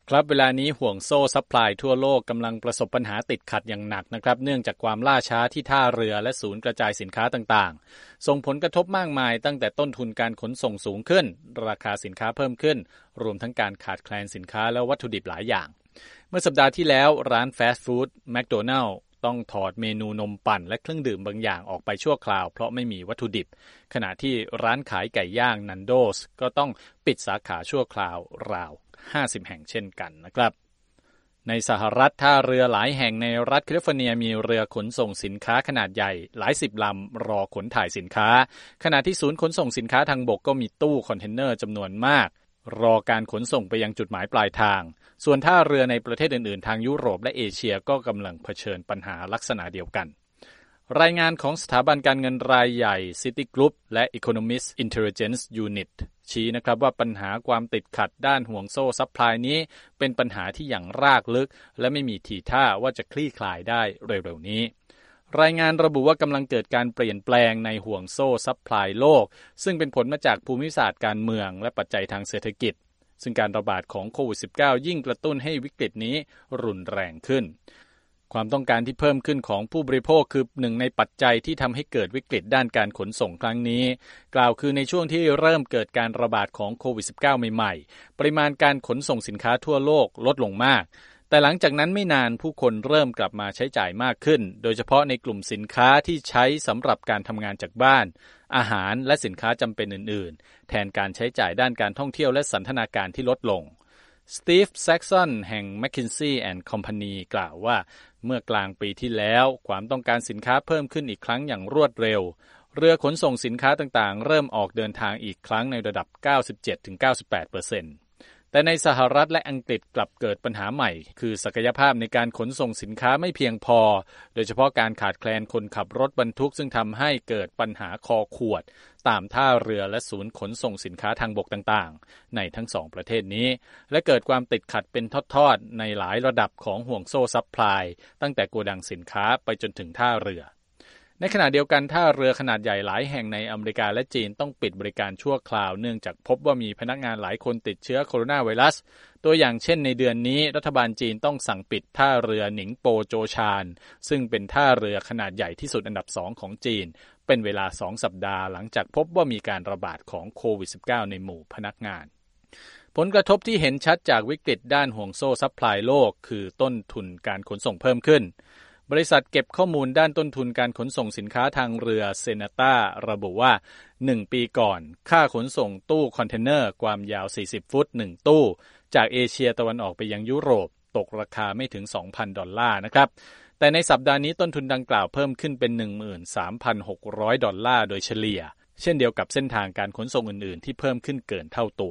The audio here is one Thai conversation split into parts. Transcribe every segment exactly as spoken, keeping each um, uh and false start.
ครับเวลานี้ห่วงโซ่ซัพพลายทั่วโลกกำลังประสบปัญหาติดขัดอย่างหนักนะครับเนื่องจากความล่าช้าที่ท่าเรือและศูนย์กระจายสินค้าต่างๆส่งผลกระทบมากมายตั้งแต่ต้นทุนการขนส่งสูงขึ้นราคาสินค้าเพิ่มขึ้นรวมทั้งการขาดแคลนสินค้าและวัตถุดิบหลายอย่างเมื่อสัปดาห์ที่แล้วร้านฟาสต์ฟู้ดแมคโดนัลด์ต้องถอดเมนูนมปั่นและเครื่องดื่มบางอย่างออกไปชั่วคราวเพราะไม่มีวัตถุดิบขณะที่ร้านขายไก่ย่างนันโดสก็ต้องปิดสาขาชั่วคราวราวห้าสิบแห่งเช่นกันนะครับในสหรัฐท่าเรือหลายแห่งในรัฐแคลิฟอร์เนียมีเรือขนส่งสินค้าขนาดใหญ่หลายสิบลำรอขนถ่ายสินค้าขณะที่ศูนย์ขนส่งสินค้าทางบกก็มีตู้คอนเทนเนอร์จำนวนมากรอการขนส่งไปยังจุดหมายปลายทางส่วนท่าเรือในประเทศอื่นๆทางยุโรปและเอเชียก็กำลังเผชิญปัญหาลักษณะเดียวกันรายงานของสถาบันการเงินรายใหญ่ Citigroup และ Economist Intelligence Unit ชี้นะครับว่าปัญหาความติดขัดด้านห่วงโซ่ซัพพลายนี้เป็นปัญหาที่อย่างรากลึกและไม่มีทีท่าว่าจะคลี่คลายได้เร็วๆนี้รายงานระบุว่ากำลังเกิดการเปลี่ยนแปลงในห่วงโซ่ซัพพลายโลกซึ่งเป็นผลมาจากภูมิศาสตร์การเมืองและปัจจัยทางเศรษฐกิจซึ่งการระบาดของโควิด สิบเก้า ยิ่งกระตุ้นให้วิกฤตนี้รุนแรงขึ้นความต้องการที่เพิ่มขึ้นของผู้บริโภคคือหนึ่งในปัจจัยที่ทำให้เกิดวิกฤตด้านการขนส่งครั้งนี้กล่าวคือในช่วงที่เริ่มเกิดการระบาดของโควิด สิบเก้า ใหม่ๆปริมาณการขนส่งสินค้าทั่วโลกลดลงมากแต่หลังจากนั้นไม่นานผู้คนเริ่มกลับมาใช้จ่ายมากขึ้นโดยเฉพาะในกลุ่มสินค้าที่ใช้สำหรับการทำงานจากบ้านอาหารและสินค้าจำเป็นอื่นๆแทนการใช้จ่ายด้านการท่องเที่ยวและสันทนาการที่ลดลงสตีฟแซ็กซอนแห่ง McKinsey and Company กล่าวว่าเมื่อกลางปีที่แล้วความต้องการสินค้าเพิ่มขึ้นอีกครั้งอย่างรวดเร็วเรือขนส่งสินค้าต่างๆเริ่มออกเดินทางอีกครั้งในระดับ เก้าสิบเจ็ดถึงเก้าสิบแปดเปอร์เซ็นต์ แต่ในสหรัฐและอังกฤษกลับเกิดปัญหาใหม่คือศักยภาพในการขนส่งสินค้าไม่เพียงพอโดยเฉพาะการขาดแคลนคนขับรถบรรทุกซึ่งทำให้เกิดปัญหาคอขวดตามท่าเรือและศูนย์ขนส่งสินค้าทางบกต่างๆในทั้งสองประเทศนี้และเกิดความติดขัดเป็นทอดๆในหลายระดับของห่วงโซ่ซัพพลายตั้งแต่โกดังสินค้าไปจนถึงท่าเรือในขณะเดียวกันท่าเรือขนาดใหญ่หลายแห่งในอเมริกาและจีนต้องปิดบริการชั่วคราวเนื่องจากพบว่ามีพนักงานหลายคนติดเชื้อโคโรนาไวรัสตัวอย่างเช่นในเดือนนี้รัฐบาลจีนต้องสั่งปิดท่าเรือหนิงโปโจชานซึ่งเป็นท่าเรือขนาดใหญ่ที่สุดอันดับสองของจีนเป็นเวลาสองสัปดาห์หลังจากพบว่ามีการระบาดของโควิด สิบเก้า ในหมู่พนักงานผลกระทบที่เห็นชัดจากวิกฤตด้านห่วงโซ่ซัพพลายโลกคือต้นทุนการขนส่งเพิ่มขึ้นบริษัทเก็บข้อมูลด้านต้นทุนการขนส่งสินค้าทางเรือเซนาต้าระบุว่าหนึ่งปีก่อนค่าขนส่งตู้คอนเทนเนอร์ความยาวสี่สิบฟุตหนึ่งตู้จากเอเชียตะวันออกไปยังยุโรปตกราคาไม่ถึง สองพัน ดอลลาร์นะครับแต่ในสัปดาห์นี้ต้นทุนดังกล่าวเพิ่มขึ้นเป็น หนึ่งหมื่นสามพันหกร้อย ดอลลาร์โดยเฉลี่ยเช่นเดียวกับเส้นทางการขนส่งอื่นๆที่เพิ่มขึ้นเกินเท่าตัว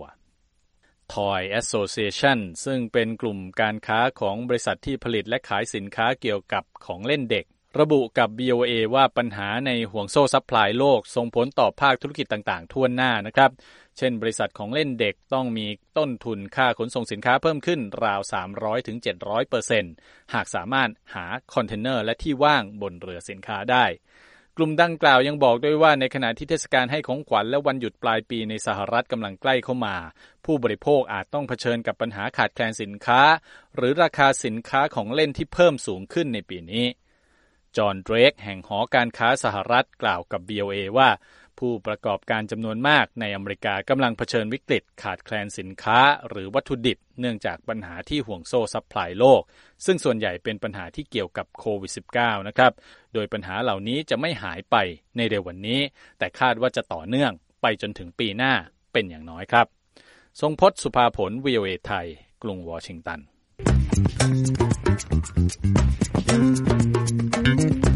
Toy Association ซึ่งเป็นกลุ่มการค้าของบริษัทที่ผลิตและขายสินค้าเกี่ยวกับของเล่นเด็กระบุกับ บี โอ เอ ว่าปัญหาในห่วงโซ่ซัพพลายโลกส่งผลต่อภาคธุรกิจต่างๆทั่วหน้านะครับเช่นบริษัทของเล่นเด็กต้องมีต้นทุนค่าขนส่งสินค้าเพิ่มขึ้นราว สามร้อยถึงเจ็ดร้อยเปอร์เซ็นต์ หากสามารถหาคอนเทนเนอร์และที่ว่างบนเรือสินค้าได้กลุ่มดังกล่าวยังบอกด้วยว่าในขณะที่เทศกาลให้ของขวัญและวันหยุดปลายปีในสหรัฐกำลังใกล้เข้ามาผู้บริโภคอาจต้องเผชิญกับปัญหาขาดแคลนสินค้าหรือราคาสินค้าของเล่นที่เพิ่มสูงขึ้นในปีนี้จอห์นเดรกแห่งหอการค้าสหรัฐกล่าวกับ บี โอ เอ ว่าผู้ประกอบการจำนวนมากในอเมริกากำลังเผชิญวิกฤตขาดแคลนสินค้าหรือวัตถุดิบเนื่องจากปัญหาที่ห่วงโซ่ซัพพลายโลกซึ่งส่วนใหญ่เป็นปัญหาที่เกี่ยวกับโควิด สิบเก้า นะครับโดยปัญหาเหล่านี้จะไม่หายไปในเร็ววันนี้แต่คาดว่าจะต่อเนื่องไปจนถึงปีหน้าเป็นอย่างน้อยครับทรงพจน์ สุภาผล วี โอ เอ ไทยกรุงวอชิงตัน